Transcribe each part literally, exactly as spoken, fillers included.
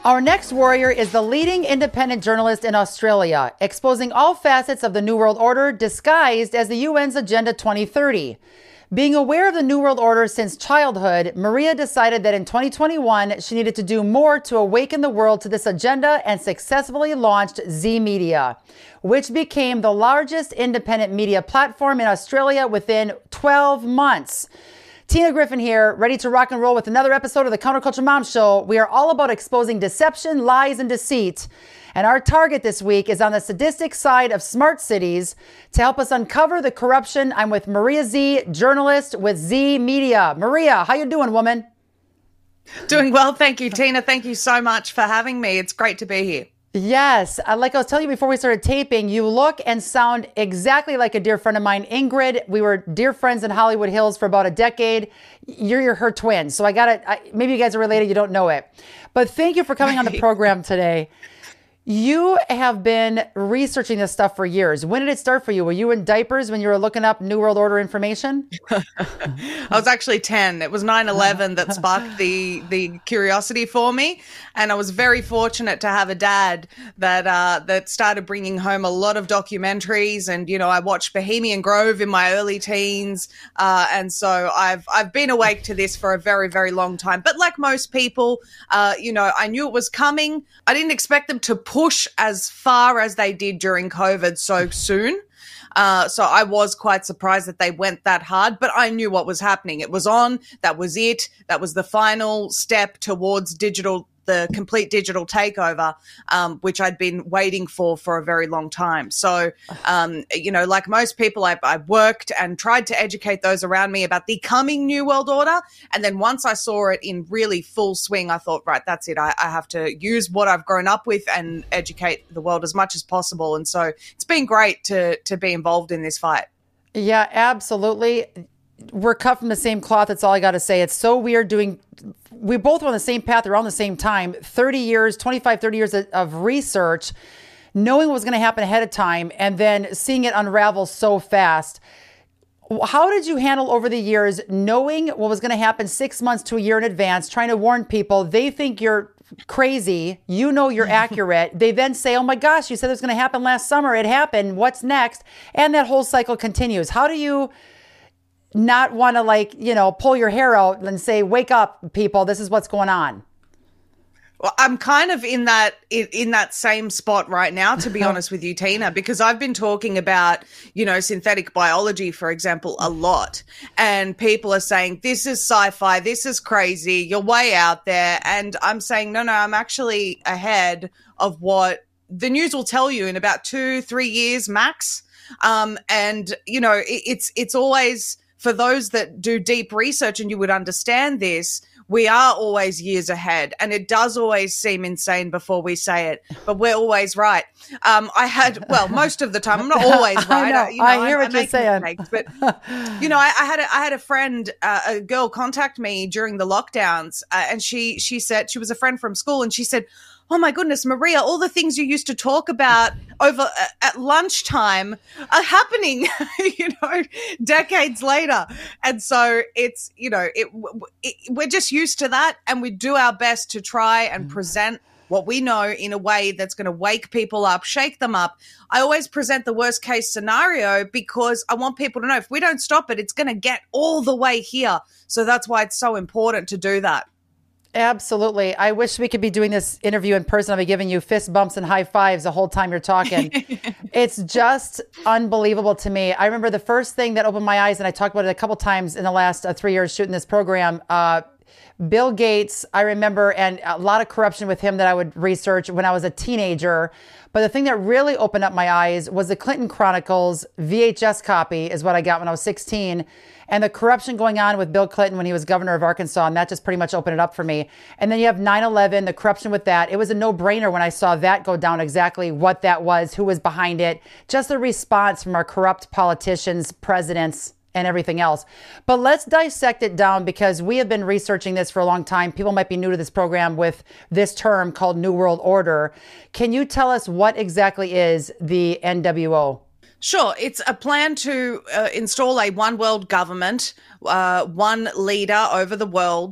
Our next warrior is the leading independent journalist in Australia, exposing all facets of the New World Order disguised as the U N's Agenda twenty thirty. Being aware of the New World Order since childhood, Maria decided that in twenty twenty-one, she needed to do more to awaken the world to this agenda and successfully launched Z Media, which became the largest independent media platform in Australia within twelve months. Tina Griffin here, ready to rock and roll with another episode of the Counterculture Mom Show. We are all about exposing deception, lies, and deceit. And our target this week is on the sadistic side of smart cities. To help us uncover the corruption, I'm with Maria Z, journalist with Z Media. Maria, how you doing, woman? Doing well, thank you, Tina. Thank you so much for having me. It's great to be here. Yes. Like I was telling you before we started taping, you look and sound exactly like a dear friend of mine, Ingrid. We were dear friends in Hollywood Hills for about a decade. You're, you're her twin. So I got it. Maybe you guys are related. You don't know it. But thank you for coming on the program today. You have been researching this stuff for years. When did it start for you? Were you in diapers when you were looking up New World Order information? I was actually ten. It was nine eleven that sparked the the curiosity for me. And I was very fortunate to have a dad that uh, that started bringing home a lot of documentaries. And, you know, I watched Bohemian Grove in my early teens. Uh, and so I've I've been awake to this for a very, very long time. But like most people, uh, you know, I knew it was coming. I didn't expect them to push as far as they did during COVID so soon. Uh, so I was quite surprised that they went that hard, but I knew what was happening. It was on. That was it. That was the final step towards digital, the complete digital takeover, um, which I'd been waiting for for a very long time. So, um, you know, like most people, I, I worked and tried to educate those around me about the coming New World Order. And then once I saw it in really full swing, I thought, right, that's it. I, I have to use what I've grown up with and educate the world as much as possible. And so it's been great to to be involved in this fight. Yeah, absolutely. We're cut from the same cloth. That's all I got to say. It's so weird doing, we both were on the same path around the same time, thirty years, twenty-five, thirty years of, of research, knowing what was going to happen ahead of time, and then seeing it unravel so fast. How did you handle over the years, knowing what was going to happen six months to a year in advance, trying to warn people? They think you're crazy. You know you're accurate. They then say, oh my gosh, you said it was going to happen last summer. It happened. What's next? And that whole cycle continues. How do you not want to, like, you know, pull your hair out and say, wake up, people, this is what's going on? Well, I'm kind of in that in, in that same spot right now, to be honest with you, Tina, because I've been talking about, you know, synthetic biology, for example, a lot. And people are saying, this is sci-fi, this is crazy, you're way out there. And I'm saying, no, no, I'm actually ahead of what the news will tell you in about two, three years max. Um, and, you know, it, it's it's always, for those that do deep research, and you would understand this, we are always years ahead, and it does always seem insane before we say it, but we're always right. Um, I had, well, most of the time, I'm not always right. I, know, I, you know, I hear I, what I you're saying. Mistakes, but, you know, I, I had a, I had a friend, uh, a girl contact me during the lockdowns, uh, and she, she said, she was a friend from school, and she said, oh my goodness, Maria, all the things you used to talk about over uh, at lunchtime are happening, you know, decades later. And so it's, you know, it, it, we're just used to that, and we do our best to try and present what we know in a way that's going to wake people up, shake them up. I always present the worst case scenario because I want people to know if we don't stop it, it's going to get all the way here. So that's why it's so important to do that. Absolutely. I wish we could be doing this interview in person. I'll be giving you fist bumps and high fives the whole time you're talking. It's just unbelievable to me. I remember the first thing that opened my eyes, and I talked about it a couple times in the last uh, three years shooting this program, uh, Bill Gates, I remember, and a lot of corruption with him that I would research when I was a teenager. But the thing that really opened up my eyes was the Clinton Chronicles V H S copy is what I got when I was sixteen. And the corruption going on with Bill Clinton when he was governor of Arkansas. And that just pretty much opened it up for me. And then you have nine eleven, the corruption with that. It was a no-brainer when I saw that go down, exactly what that was, who was behind it. Just the response from our corrupt politicians, presidents, and everything else. But let's dissect it down, because we have been researching this for a long time. People might be new to this program with this term called New World Order. Can you tell us what exactly is the N W O? Sure. It's a plan to uh, install a one world government, uh, one leader over the world,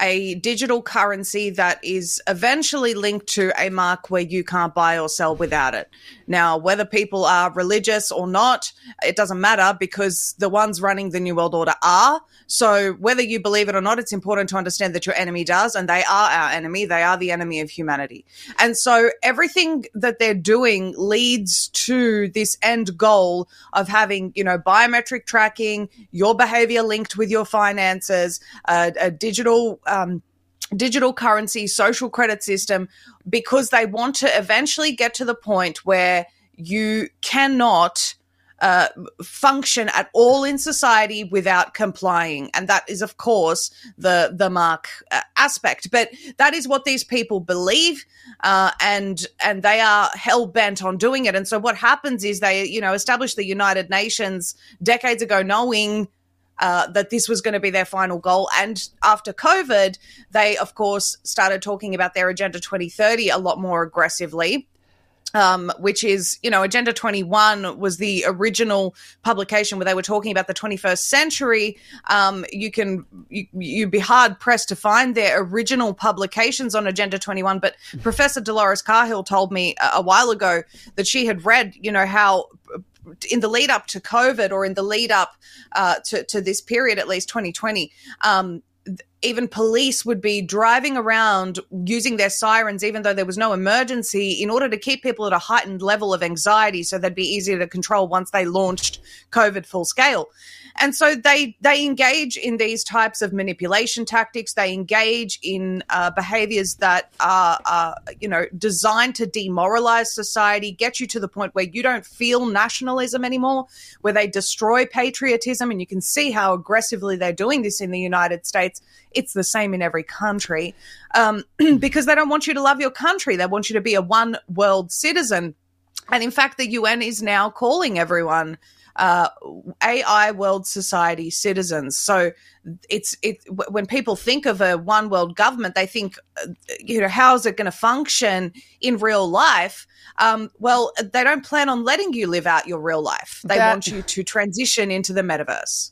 a digital currency that is eventually linked to a mark where you can't buy or sell without it. Now, whether people are religious or not, it doesn't matter because the ones running the New World Order are. So whether you believe it or not, it's important to understand that your enemy does, and they are our enemy. They are the enemy of humanity. And so everything that they're doing leads to this end goal of having, you know, biometric tracking, your behavior linked with your finances, uh, a digital um, digital currency, social credit system, because they want to eventually get to the point where you cannot uh, function at all in society without complying. And that is, of course, the the mark uh, aspect. But that is what these people believe, uh, and and they are hell-bent on doing it. And so what happens is they, you know, establish the United Nations decades ago knowing Uh, that this was going to be their final goal. And after COVID, they, of course, started talking about their Agenda twenty thirty a lot more aggressively, um, which is, you know, Agenda twenty-one was the original publication where they were talking about the twenty-first century. Um, you can, you, you'd be hard pressed to find their original publications on Agenda twenty-one. But Professor Dolores Cahill told me a, a while ago that she had read, you know, how in the lead up to COVID or in the lead up uh, to, to this period, at least twenty twenty, um, even police would be driving around using their sirens, even though there was no emergency, in order to keep people at a heightened level of anxiety so they'd be easier to control once they launched COVID full scale. And so they they engage in these types of manipulation tactics. They engage in uh, behaviors that are, are, you know, designed to demoralize society, get you to the point where you don't feel nationalism anymore, where they destroy patriotism. And you can see how aggressively they're doing this in the United States. It's the same in every country, um, because they don't want you to love your country. They want you to be a one world citizen. And in fact, the U N is now calling everyone uh, A I world society citizens. So it's it when people think of a one world government, they think, you know, how is it going to function in real life? Um, well, they don't plan on letting you live out your real life. They that, want you to transition into the metaverse.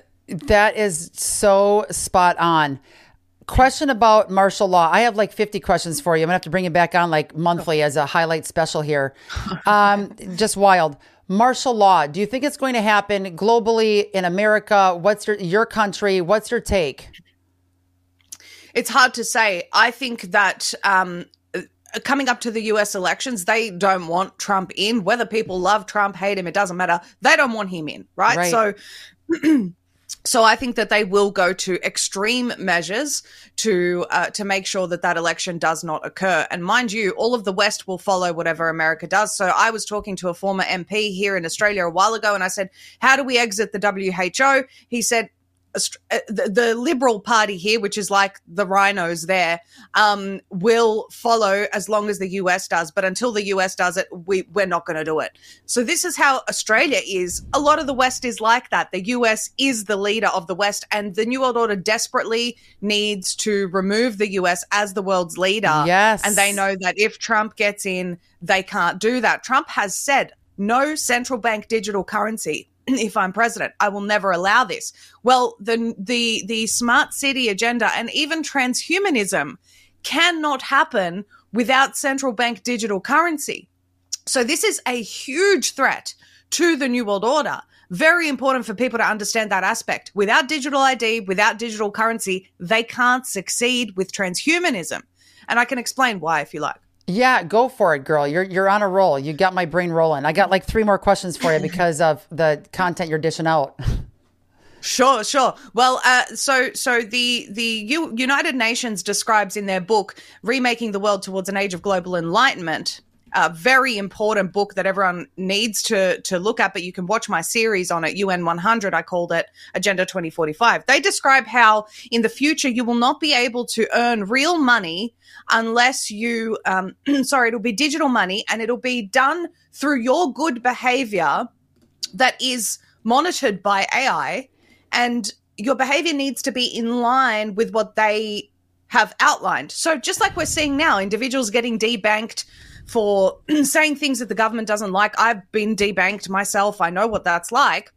That is so spot on. Question about martial law. I have like fifty questions for you. I'm gonna have to bring it back on like monthly as a highlight special here. Um, just wild. Martial law. Do you think it's going to happen globally in America? What's your, your country? What's your take? It's hard to say. I think that um, coming up to the U S elections, they don't want Trump in. Whether people love Trump, hate him, it doesn't matter. They don't want him in, right? Right. So So I think that they will go to extreme measures to uh, to make sure that that election does not occur. And mind you, all of the West will follow whatever America does. So I was talking to a former M P here in Australia a while ago, and I said, how do we exit the W H O? He said, the, the Liberal Party here, which is like the rhinos there, um, will follow as long as the U S does. But until the U S does it, we, we're not going to do it. So this is how Australia is. A lot of the West is like that. The U S is the leader of the West, and the New World Order desperately needs to remove the U S as the world's leader. Yes. And they know that if Trump gets in, they can't do that. Trump has said no central bank digital currency. If I'm president, I will never allow this. Well, the the the smart city agenda and even transhumanism cannot happen without central bank digital currency. So this is a huge threat to the New World Order. Very important for people to understand that aspect. Without digital I D, without digital currency, they can't succeed with transhumanism. And I can explain why if you like. Yeah, go for it, girl. You're you're on a roll. You got my brain rolling. I got like three more questions for you because of the content you're dishing out. Sure, sure. Well, uh, so so the the U- United Nations describes in their book Remaking the World Towards an Age of Global Enlightenment, a very important book that everyone needs to to look at, but you can watch my series on it, U N one hundred. I called it Agenda twenty forty-five. They describe how in the future you will not be able to earn real money unless you, um, sorry, it'll be digital money, and it'll be done through your good behavior that is monitored by A I, and your behavior needs to be in line with what they have outlined. So just like we're seeing now, individuals getting debanked for saying things that the government doesn't like. I've been debanked myself. I know what that's like.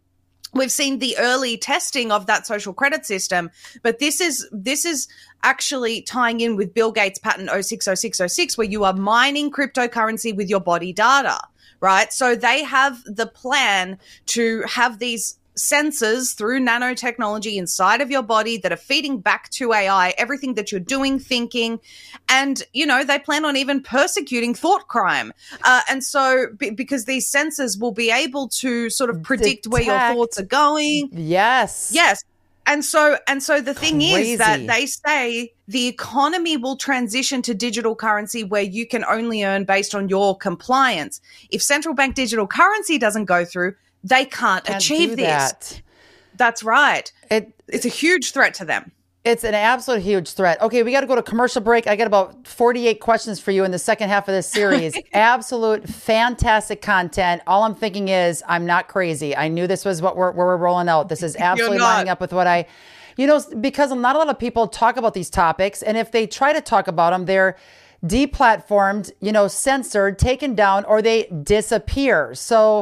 we've seen the early testing of that social credit system, but this is this is actually tying in with Bill Gates' patent oh six oh six oh six, where you are mining cryptocurrency with your body data, right? So they have the plan to have these sensors through nanotechnology inside of your body that are feeding back to A I everything that you're doing, thinking, and, you know, they plan on even persecuting thought crime. Uh, and so b- because these sensors will be able to sort of predict Detect. where your thoughts are going. Yes. Yes. And so and so the thing Crazy. is that they say the economy will transition to digital currency where you can only earn based on your compliance. If central bank digital currency doesn't go through, they can't, Can't achieve do this. that. That's right. It, It's a huge threat to them. It's an absolute huge threat. Okay, we got to go to commercial break. I got about forty-eight questions for you in the second half of this series. Absolute fantastic content. All I'm thinking is I'm not crazy. I knew this was what we're, where we're rolling out. This is absolutely lining up with what I, you know, because not a lot of people talk about these topics. And if they try to talk about them, they're deplatformed, you know, censored, taken down, or they disappear. So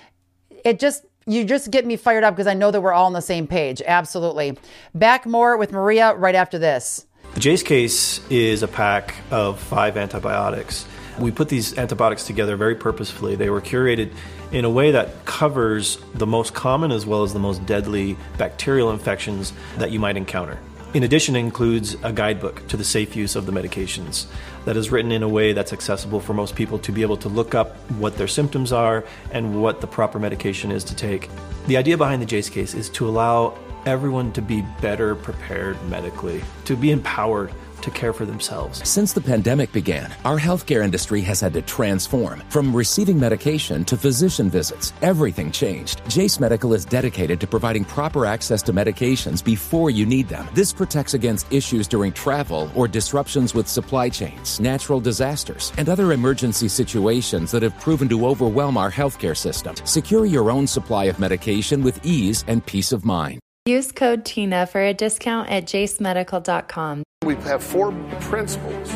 it just, you just get me fired up because I know that we're all on the same page. Absolutely. Back more with Maria right after this. The Jase case is a pack of five antibiotics. We put these antibiotics together very purposefully. They were curated in a way that covers the most common as well as the most deadly bacterial infections that you might encounter. In addition, it includes a guidebook to the safe use of the medications that is written in a way that's accessible for most people to be able to look up what their symptoms are and what the proper medication is to take. The idea behind the Jase case is to allow everyone to be better prepared medically, to be empowered to care for themselves. Since the pandemic began, our healthcare industry has had to transform. From receiving medication to physician visits, everything changed. Jase Medical is dedicated to providing proper access to medications before you need them. This protects against issues during travel or disruptions with supply chains, natural disasters, and other emergency situations that have proven to overwhelm our healthcare system. Secure your own supply of medication with ease and peace of mind. Use code TINA for a discount at jase medical dot com. We have four principles.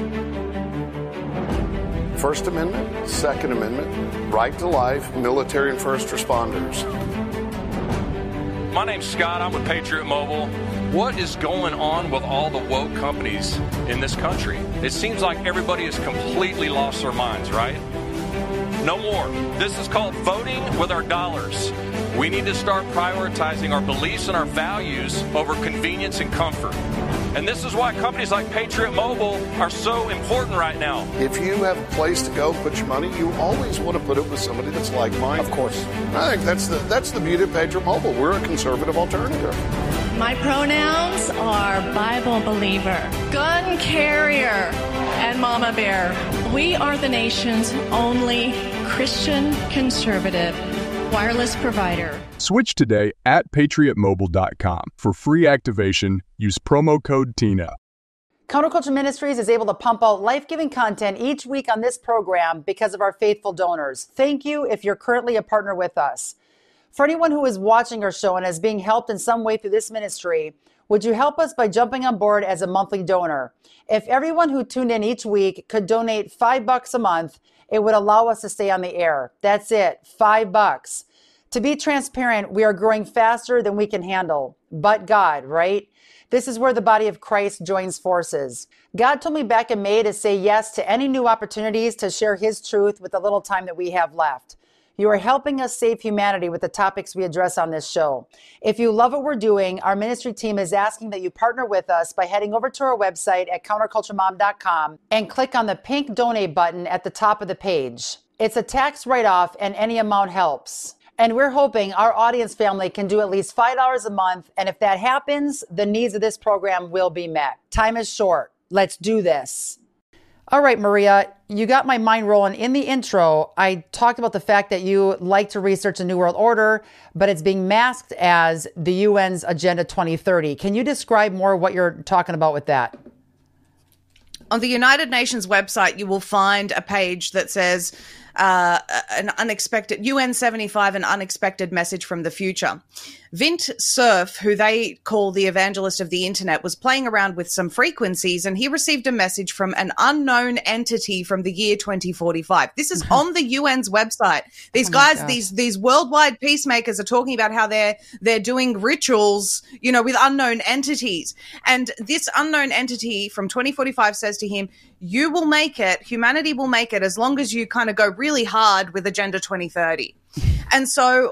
First Amendment, Second Amendment, right to life, military and first responders. My name's Scott. I'm with Patriot Mobile. What is going on with all the woke companies in this country? It seems like everybody has completely lost their minds, right? No more. This is called voting with our dollars. We need to start prioritizing our beliefs and our values over convenience and comfort. And this is why companies like Patriot Mobile are so important right now. If you have a place to go put your money, you always want to put it with somebody that's like-minded. Of course. I think that's the that's the beauty of Patriot Mobile. We're a conservative alternative. My pronouns are Bible believer, gun carrier, and mama bear. We are the nation's only Christian conservative wireless provider. Switch today at patriot mobile dot com. For free activation, use promo code TINA. Counterculture Ministries is able to pump out life-giving content each week on this program because of our faithful donors. Thank you if you're currently a partner with us. For anyone who is watching our show and is being helped in some way through this ministry, would you help us by jumping on board as a monthly donor? If everyone who tuned in each week could donate five bucks a month, it would allow us to stay on the air. That's it, five bucks. To be transparent, we are growing faster than we can handle. But God, right? This is where the body of Christ joins forces. God told me back in May to say yes to any new opportunities to share his truth with the little time that we have left. You are helping us save humanity with the topics we address on this show. If you love what we're doing, our ministry team is asking that you partner with us by heading over to our website at counterculture mom dot com and click on the pink donate button at the top of the page. It's a tax write-off and any amount helps. And we're hoping our audience family can do at least five dollars a month. And if that happens, the needs of this program will be met. Time is short. Let's do this. All right, Maria, you got my mind rolling. In the intro, I talked about the fact that you like to research the New World Order, but it's being masked as the U N's Agenda twenty thirty. Can you describe more what you're talking about with that? On the United Nations website, you will find a page that says uh, an unexpected U N seventy-five, an unexpected message from the future. Vint Cerf, who they call the evangelist of the internet, was playing around with some frequencies, and he received a message from an unknown entity from the year twenty forty-five. This is on the U N's website. These Oh guys, gosh. these these worldwide peacemakers are talking about how they're they're doing rituals, you know, with unknown entities. And this unknown entity from twenty forty-five says to him, "You will make it. Humanity will make it as long as you kind of go really hard with Agenda twenty thirty." And so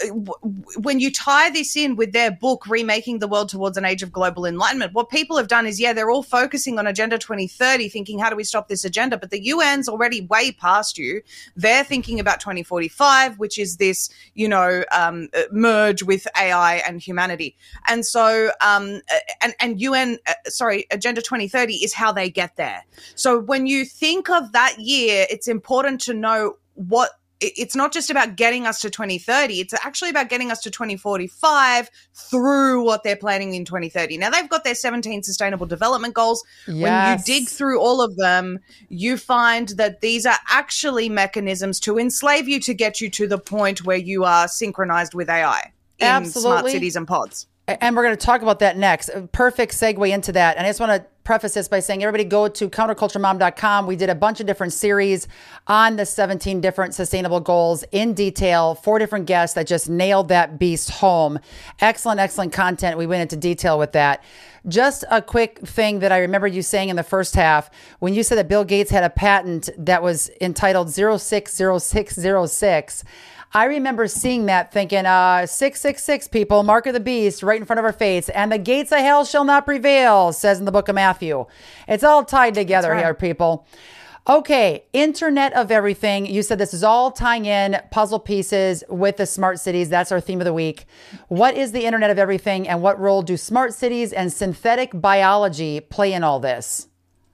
when you tie this in with their book, Remaking the World Towards an Age of Global Enlightenment, what people have done is, yeah, they're all focusing on Agenda twenty thirty, thinking, how do we stop this agenda? But the U N's already way past you. They're thinking about twenty forty-five, which is this, you know, um, merge with A I and humanity. And so, um, and, and U N, uh, sorry, Agenda twenty thirty is how they get there. So when you think of that year, it's important to know what, it's not just about getting us to twenty thirty. It's actually about getting us to twenty forty-five through what they're planning in twenty thirty. Now, they've got their seventeen Sustainable Development Goals. Yes. When you dig through all of them, you find that these are actually mechanisms to enslave you to get you to the point where you are synchronized with A I in Absolutely. smart cities and pods. And we're going to talk about that next. A perfect segue into that. And I just want to preface this by saying, everybody go to counterculture mom dot com. We did a bunch of different series on the seventeen different sustainable goals in detail. Four different guests that just nailed that beast home. Excellent, excellent content. We went into detail with that. Just a quick thing that I remember you saying in the first half, when you said that Bill Gates had a patent that was entitled zero six zero six zero six. I remember seeing that thinking, uh, six six six people, mark of the beast, right in front of our face. And the gates of hell shall not prevail, says in the book of Matthew. It's all tied together right. here, people. Okay, Internet of Everything. You said this is all tying in puzzle pieces with the smart cities. That's our theme of the week. What is the Internet of Everything, and what role do smart cities and synthetic biology play in all this?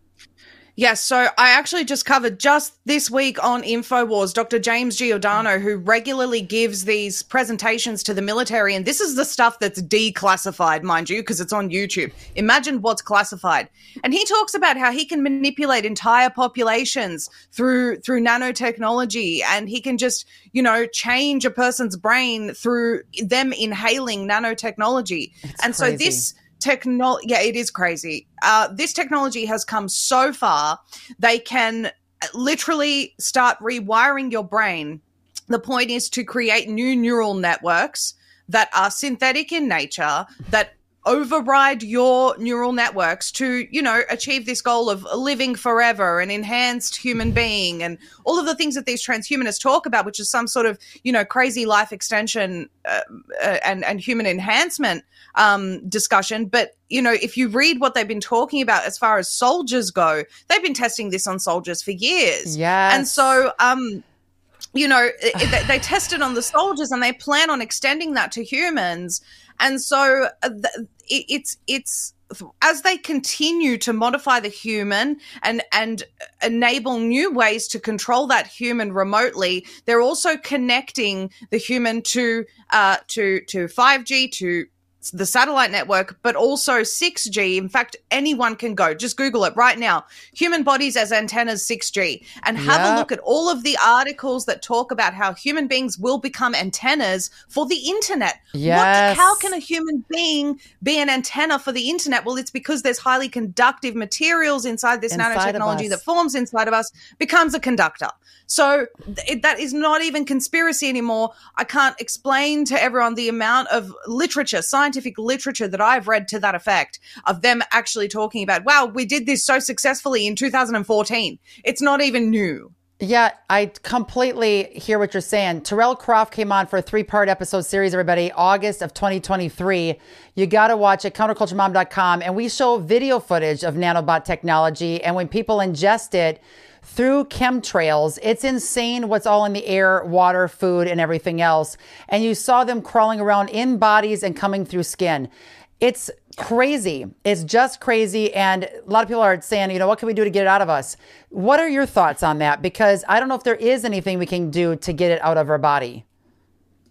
Yes, so I actually just covered just this week on InfoWars, Doctor James Giordano, who regularly gives these presentations to the military. And this is the stuff that's declassified, mind you, because it's on YouTube. Imagine what's classified. And he talks about how he can manipulate entire populations through through nanotechnology. And he can just, you know, change a person's brain through them inhaling nanotechnology. It's and crazy. so this... Technology, yeah, it is crazy. Uh, this technology has come so far, they can literally start rewiring your brain. The point is to create new neural networks that are synthetic in nature, that override your neural networks to, you know, achieve this goal of living forever, an enhanced human being, and all of the things that these transhumanists talk about, which is some sort of, you know, crazy life extension uh, uh, and, and human enhancement um, discussion. But, you know, if you read what they've been talking about as far as soldiers go, they've been testing this on soldiers for years. Yes. And so, um, you know, it, they, they tested on the soldiers and they plan on extending that to humans. And so uh, th- it, it's it's as they continue to modify the human and and enable new ways to control that human remotely, they're also connecting the human to uh, to to five G, to the satellite network, but also six G. In fact, anyone can go. Just Google it right now. Human bodies as antennas six G. And have Yep. a look at all of the articles that talk about how human beings will become antennas for the internet. Yes. What, how can a human being be an antenna for the internet? Well, it's because there's highly conductive materials inside this Inside of nanotechnology us. that forms inside of us, becomes a conductor. So it, that is not even conspiracy anymore. I can't explain to everyone the amount of literature, scientific literature that I've read to that effect, of them actually talking about, wow, we did this so successfully in two thousand fourteen. It's not even new. Yeah, I completely hear what you're saying. Terrell Croft came on for a three-part episode series, everybody, August of twenty twenty-three. You got to watch it, counterculture mom dot com. And we show video footage of nanobot technology. And when people ingest it through chemtrails, it's insane what's all in the air, water, food, and everything else. And you saw them crawling around in bodies and coming through skin. It's crazy. It's just crazy. And a lot of people are saying, you know, what can we do to get it out of us? What are your thoughts on that? Because I don't know if there is anything we can do to get it out of our body.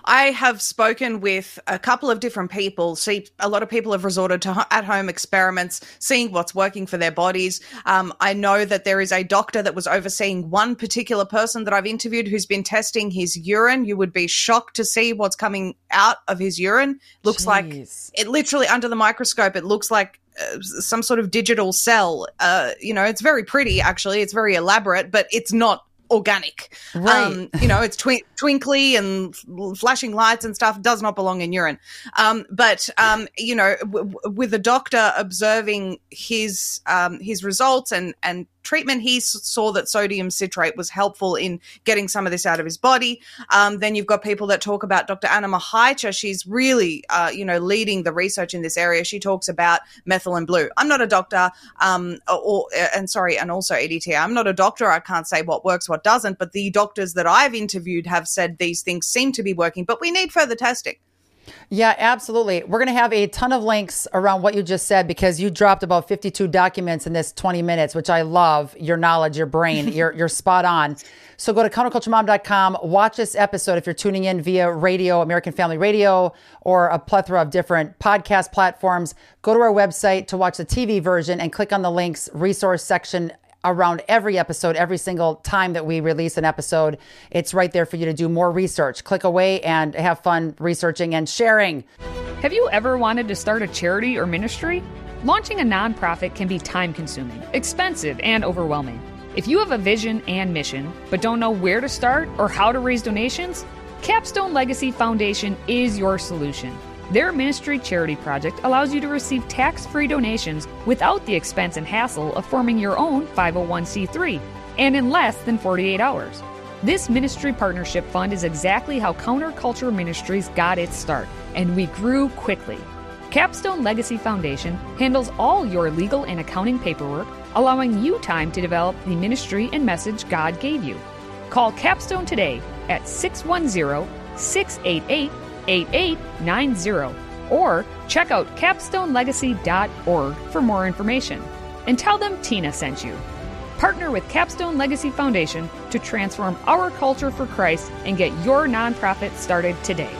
I have spoken with a couple of different people. See, a lot of people have resorted to at-home experiments, seeing what's working for their bodies. Um, I know that there is a doctor that was overseeing one particular person that I've interviewed who's been testing his urine. You would be shocked to see what's coming out of his urine. Looks Jeez. like it literally under the microscope. It looks like uh, some sort of digital cell. Uh, you know, it's very pretty, actually. It's very elaborate, but it's not organic. Right. Um, you know, it's twi- twinkly and f- flashing lights and stuff. Does not belong in urine. Um, but, um, you know, w- w- with the doctor observing his um, his results and, and treatment, he s- saw that sodium citrate was helpful in getting some of this out of his body. Um, then you've got people that talk about Doctor Anna Mahaicha. She's really, uh, you know, leading the research in this area. She talks about methylene blue. I'm not a doctor, um, or, and sorry, and also E D T. I'm not a doctor. I can't say what works, what doesn't, but the doctors that I've interviewed have said these things seem to be working, but we need further testing. Yeah, absolutely. We're going to have a ton of links around what you just said, because you dropped about fifty-two documents in this twenty minutes, which I love. Your knowledge, your brain, you're, you're spot on. So go to counterculture mom dot com, watch this episode if you're tuning in via radio, American Family Radio, or a plethora of different podcast platforms. Go to our website to watch the T V version and click on the links resource section around every episode, every single time that we release an episode. It's right there for you to do more research. Click away and have fun researching and sharing. Have you ever wanted to start a charity or ministry? Launching a nonprofit can be time-consuming, expensive, and overwhelming. If you have a vision and mission, but don't know where to start or how to raise donations, Capstone Legacy Foundation is your solution. Their ministry charity project allows you to receive tax-free donations without the expense and hassle of forming your own five oh one c three, and in less than forty-eight hours. This ministry partnership fund is exactly how Counterculture Ministries got its start, and we grew quickly. Capstone Legacy Foundation handles all your legal and accounting paperwork, allowing you time to develop the ministry and message God gave you. Call Capstone today at six one zero, six eight eight, eight eight nine zero or check out capstone legacy dot org for more information. And tell them Tina sent you. Partner with Capstone Legacy Foundation to transform our culture for Christ and get your nonprofit started today.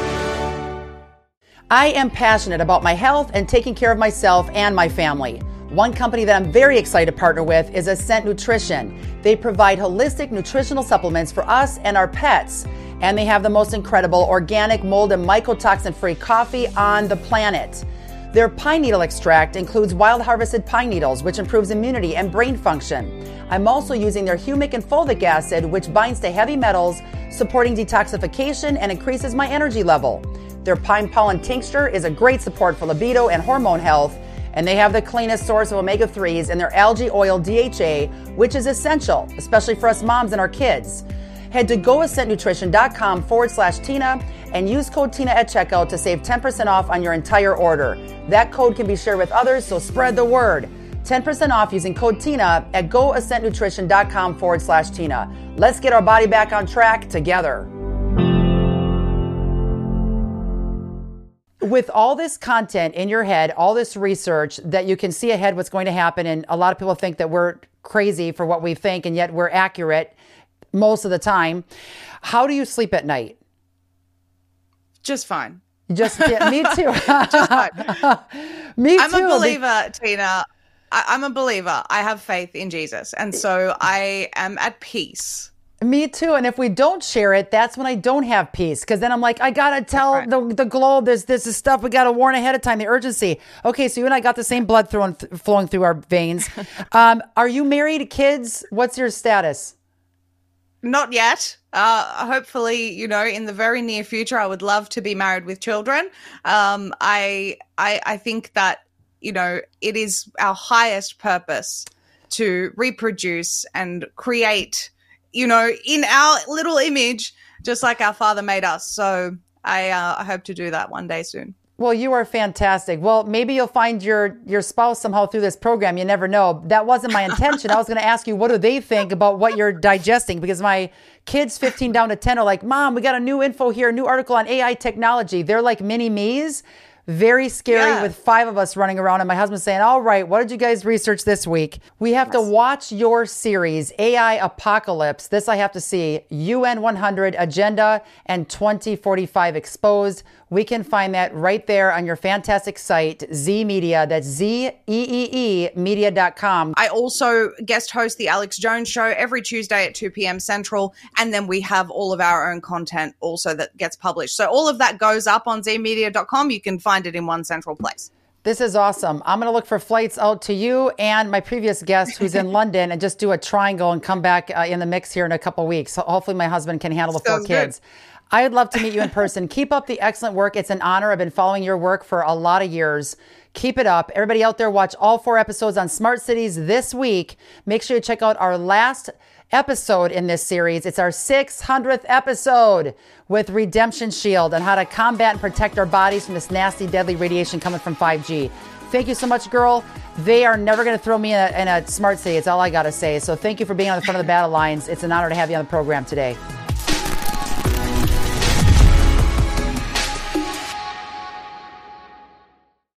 I am passionate about my health and taking care of myself and my family. One company that I'm very excited to partner with is Ascent Nutrition. They provide holistic nutritional supplements for us and our pets. And they have the most incredible organic, mold, and mycotoxin-free coffee on the planet. Their pine needle extract includes wild harvested pine needles, which improves immunity and brain function. I'm also using their humic and fulvic acid, which binds to heavy metals, supporting detoxification and increases my energy level. Their pine pollen tincture is a great support for libido and hormone health. And they have the cleanest source of omega threes in their algae oil D H A, which is essential, especially for us moms and our kids. Head to goascentnutrition.com forward slash Tina and use code Tina at checkout to save ten percent off on your entire order. That code can be shared with others, so spread the word. ten percent off using code Tina at goascentnutrition.com forward slash Tina. Let's get our body back on track together. With all this content in your head, all this research that you can see ahead what's going to happen, and a lot of people think that we're crazy for what we think, and yet we're accurate most of the time. How do you sleep at night? Just fine. Just yeah, me too. Just fine. Me I'm too. a believer, Tina. I, I'm a believer. I have faith in Jesus. And so I am at peace. Me too. And if we don't share it, that's when I don't have peace. Because then I'm like, I got to tell right. the, the globe, there's this is stuff we got to warn ahead of time, the urgency. Okay, so you and I got the same blood flowing, flowing through our veins. um, are you married, kids? What's your status? Not yet. Uh, hopefully, you know, in the very near future, I would love to be married with children. Um, I, I, I think that, you know, it is our highest purpose to reproduce and create, you know, in our little image, just like our Father made us. So I, uh, I hope to do that one day soon. Well, you are fantastic. Well, maybe you'll find your your spouse somehow through this program. You never know. That wasn't my intention. I was going to ask you, what do they think about what you're digesting? Because my kids, fifteen down to ten, are like, Mom, we got a new info here, a new article on A I technology. They're like mini me's. Very scary Yeah. with five of us running around and my husband saying, all right, what did you guys research this week? We have to watch your series, A I Apocalypse. This I have to see. U N one hundred Agenda and twenty forty-five Exposed. We can find that right there on your fantastic site, Z Media. That's Z E E E media dot com. I also guest host the Alex Jones Show every Tuesday at two p.m. Central. And then we have all of our own content also that gets published. So all of that goes up on Z media dot com. You can find it in one central place. This is awesome. I'm going to look for flights out to you and my previous guest who's in London and just do a triangle and come back uh, in the mix here in a couple weeks. So hopefully my husband can handle the four Sounds kids. good. I'd love to meet you in person. Keep up the excellent work. It's an honor. I've been following your work for a lot of years. Keep it up. Everybody out there, watch all four episodes on Smart Cities this week. Make sure you check out our last episode in this series. It's our six hundredth episode with Redemption Shield on how to combat and protect our bodies from this nasty, deadly radiation coming from five G. Thank you so much, girl. They are never going to throw me in a, in a smart city. It's all I got to say. So thank you for being on the front of the battle lines. It's an honor to have you on the program today.